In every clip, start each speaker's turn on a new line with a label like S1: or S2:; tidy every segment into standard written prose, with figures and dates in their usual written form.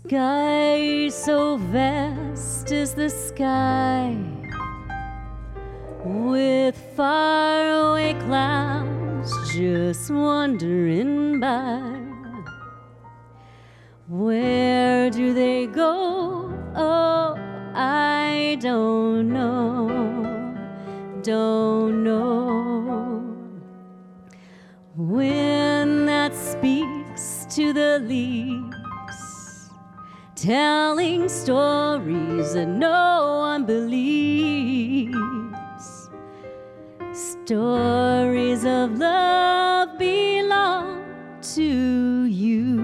S1: sky so vast is the sky, with faraway clouds just wandering by. Where do they go? Oh, I don't know, don't know. Wind that speaks to the leaves, telling stories that no one believes. Stories of love belong to you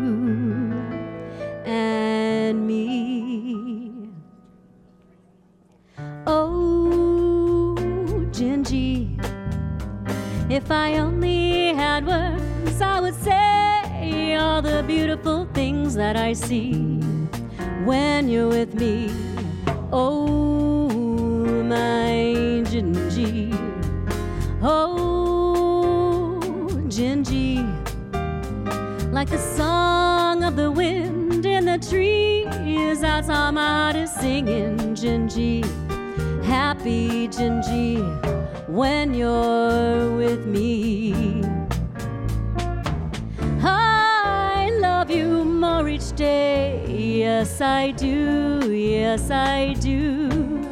S1: and me. Oh, Gingy, if I only had words, I would say all the beautiful things that I see when you're with me. Oh, my Gingy. Oh, Gingy, like the song of the wind in the trees, that's how my heart is singing, Gingy. Happy Gingy, when you're with me. I love you more each day, yes I do, yes I do.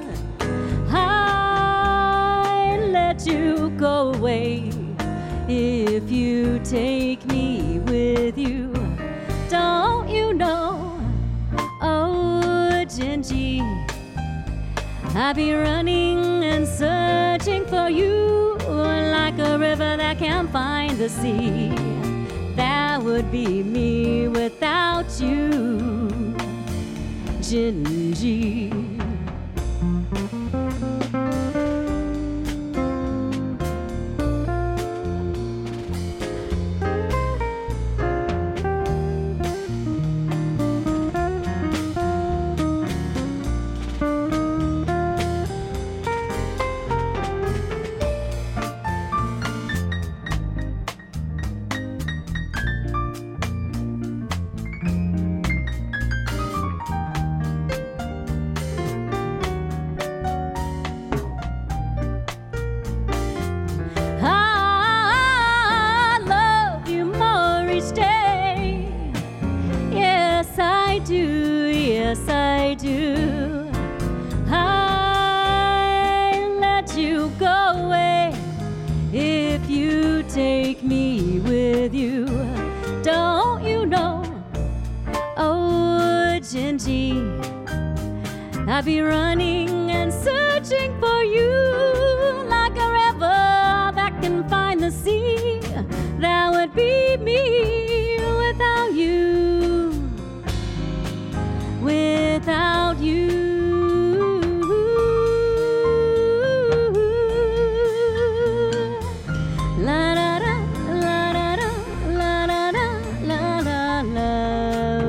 S1: I let you go away if you take me with you. Don't you know, oh Gingy, I'll be running and searching for you like a river that can't find the sea. That would be me without you, Gingy. Yes, I do. I let you go away if you take me with you. Don't you know, oh Gingy, I'll be running and searching for you like a river that can find the sea. That would be me without you, without you. La da da, la da da, la da da, la la la.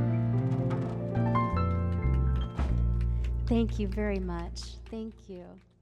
S1: Thank you very much. Thank you.